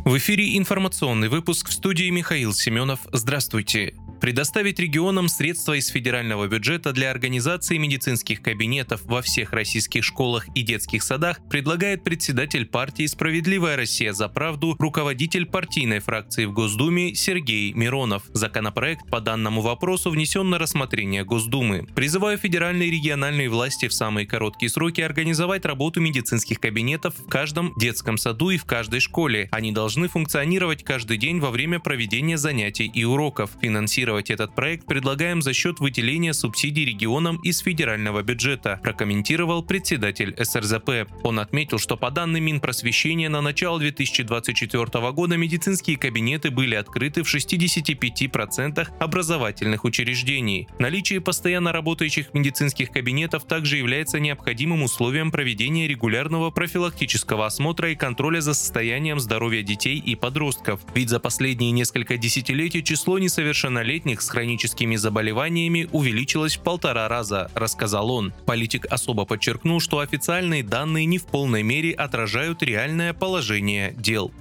В эфире информационный выпуск, в студии Михаил Семенов. Здравствуйте. Предоставить регионам средства из федерального бюджета для организации медицинских кабинетов во всех российских школах и детских садах предлагает председатель партии «Справедливая Россия за правду», руководитель партийной фракции в Госдуме Сергей Миронов. Законопроект по данному вопросу внесен на рассмотрение Госдумы. Призываю федеральные и региональные власти в самые короткие сроки организовать работу медицинских кабинетов в каждом детском саду и в каждой школе. Они должны функционировать каждый день во время проведения занятий и уроков. Финансировать этот проект предлагаем за счет выделения субсидий регионам из федерального бюджета, прокомментировал председатель СРЗП. Он отметил, что по данным Минпросвещения на начало 2024 года медицинские кабинеты были открыты в 65% образовательных учреждений. Наличие постоянно работающих медицинских кабинетов также является необходимым условием проведения регулярного профилактического осмотра и контроля за состоянием здоровья детей и подростков. Ведь за последние несколько десятилетий число несовершеннолетних с хроническими заболеваниями увеличилось в 1,5 раза, рассказал он. Политик особо подчеркнул, что официальные данные не в полной мере отражают реальное положение дел.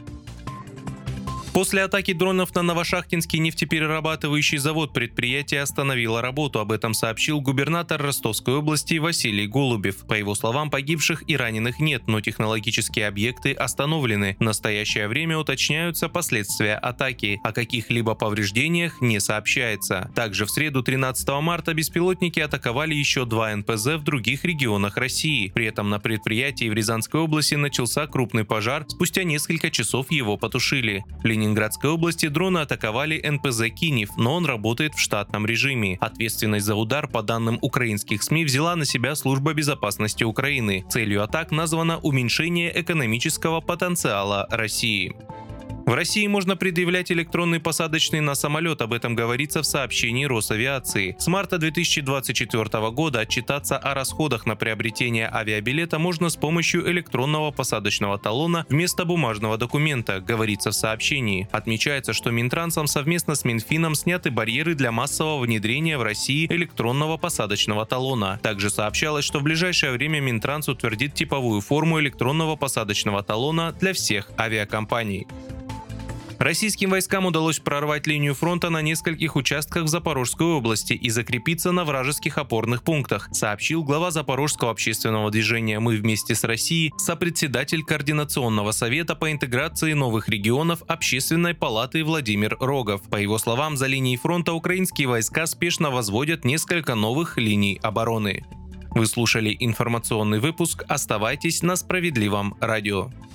После атаки дронов на Новошахтинский нефтеперерабатывающий завод предприятие остановило работу. Об этом сообщил губернатор Ростовской области Василий Голубев. По его словам, погибших и раненых нет, но технологические объекты остановлены. В настоящее время уточняются последствия атаки. О каких-либо повреждениях не сообщается. Также в среду 13 марта беспилотники атаковали еще 2 НПЗ в других регионах России. При этом на предприятии в Рязанской области начался крупный пожар. Спустя несколько часов его потушили. В Ленинградской области дроны атаковали НПЗ «Кинев», но он работает в штатном режиме. Ответственность за удар, по данным украинских СМИ, взяла на себя Служба безопасности Украины. Целью атак названо уменьшение экономического потенциала России. В России можно предъявлять электронный посадочный на самолет, об этом говорится в сообщении Росавиации. С марта 2024 года отчитаться о расходах на приобретение авиабилета можно с помощью электронного посадочного талона вместо бумажного документа, говорится в сообщении. Отмечается, что Минтрансом совместно с Минфином сняты барьеры для массового внедрения в России электронного посадочного талона. Также сообщалось, что в ближайшее время Минтранс утвердит типовую форму электронного посадочного талона для всех авиакомпаний. Российским войскам удалось прорвать линию фронта на нескольких участках в Запорожской области и закрепиться на вражеских опорных пунктах, сообщил глава Запорожского общественного движения «Мы вместе с Россией», сопредседатель Координационного совета по интеграции новых регионов Общественной палаты Владимир Рогов. По его словам, за линией фронта украинские войска спешно возводят несколько новых линий обороны. Вы слушали информационный выпуск. Оставайтесь на Справедливом радио.